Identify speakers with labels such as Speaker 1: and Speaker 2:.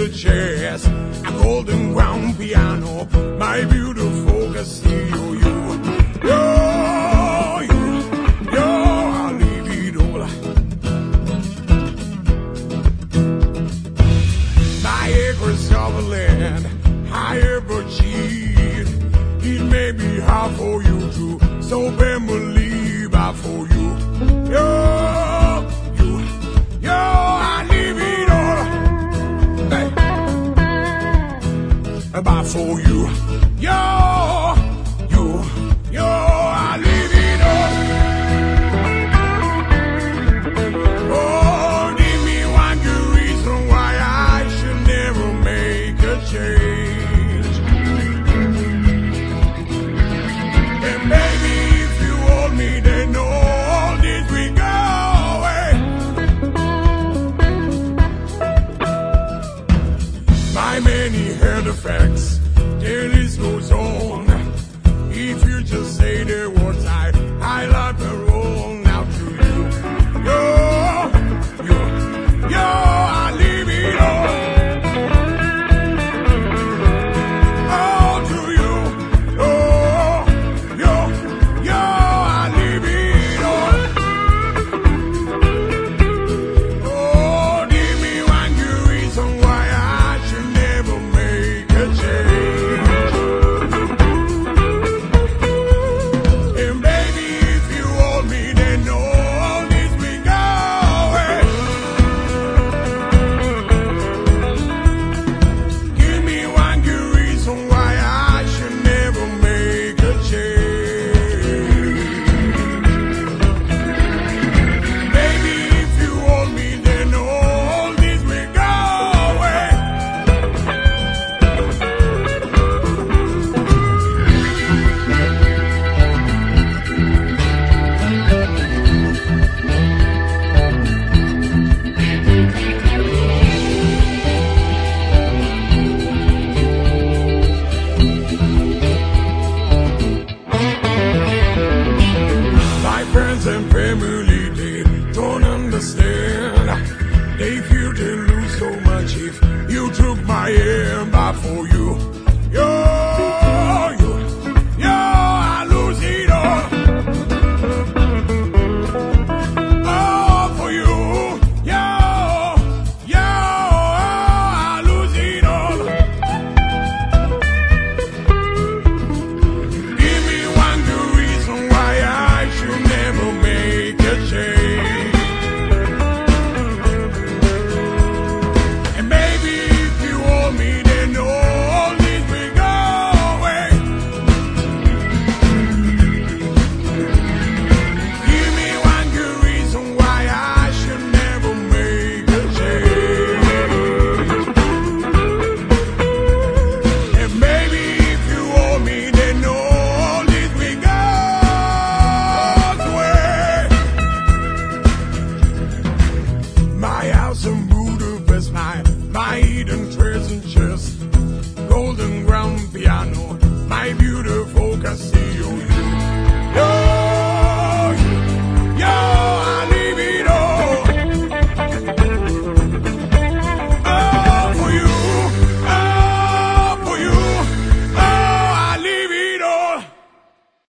Speaker 1: a chest, a golden ground piano, my beautiful Castillo, I'll leave it all. My acres of land, I ever cheat. It may be hard for you to so believe I for you. I leave it all. Hey. But for you, I leave it all. Oh, give me one good reason why I should never make a change. And baby, if you hold me, then all this will go away. My many head effects, the list goes on. If you just say the words I love the roll now to you. I leave it all. All to you. I leave it all. Oh, give me one good reason why I should never make a change. And baby, if you hold me, then all this will go away. Give me one good reason why I should never make a change. Baby, if you hold me, then all this will go away. My friends and family, they don't understand. They feel they lose so much if you took my hand. But for you, I lose it all. Oh, for you, I lose it all. Give me one good reason why I should never make a change. And baby, if you hold me, then all this will go away. Give me one good reason why I should never make a change. And baby, if you hold me, then all this will go away. My house in Budapest, my hidden treasure chest, golden ground piano, my